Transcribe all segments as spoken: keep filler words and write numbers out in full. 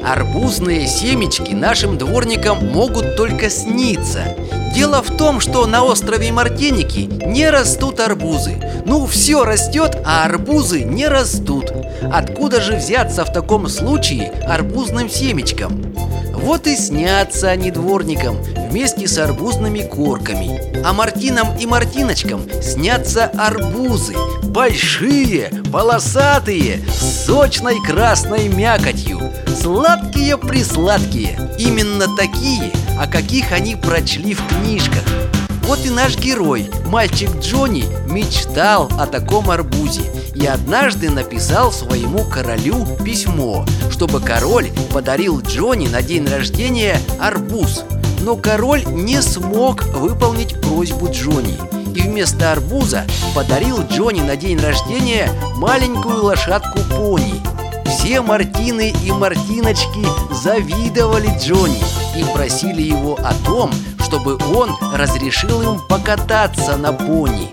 Арбузные семечки нашим дворникам могут только сниться. Дело в том, что на острове Мартиники не растут арбузы. Ну, все растет, а арбузы не растут. Откуда же взяться в таком случае арбузным семечкам? Вот и снятся они дворникам вместе с арбузными корками. А Мартинам и Мартиночкам снятся арбузы. Большие, полосатые, с сочной красной мякотью. Сладкие-присладкие. Именно такие, о каких они прочли в книжках. Вот и наш герой, мальчик Джонни, мечтал о таком арбузе и однажды написал своему королю письмо, чтобы король подарил Джонни на день рождения арбуз. Но король не смог выполнить просьбу Джонни и вместо арбуза подарил Джонни на день рождения маленькую лошадку-пони. Все Мартины и Мартиночки завидовали Джонни и просили его о том, чтобы он разрешил им покататься на пони.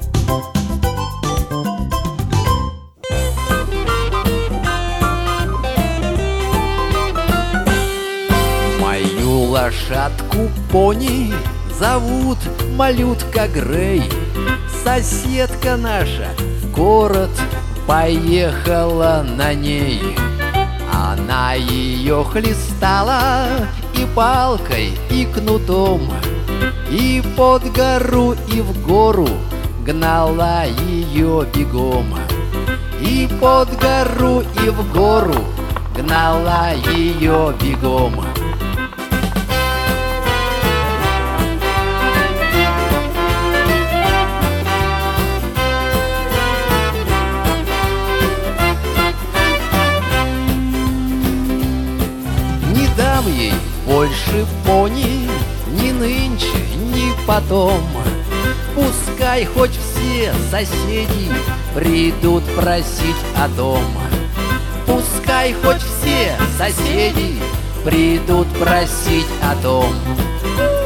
Мою лошадку-пони зовут малютка Грей. Соседка наша в город поехала на ней. Она ее хлестала и палкой, и кнутом, и под гору, и в гору гнала ее бегом. И под гору, и в гору гнала ее бегом. Не дам ей больше пони ни нынче, ни потом. Пускай хоть все соседи придут просить о дом. Пускай хоть все соседи придут просить о дом.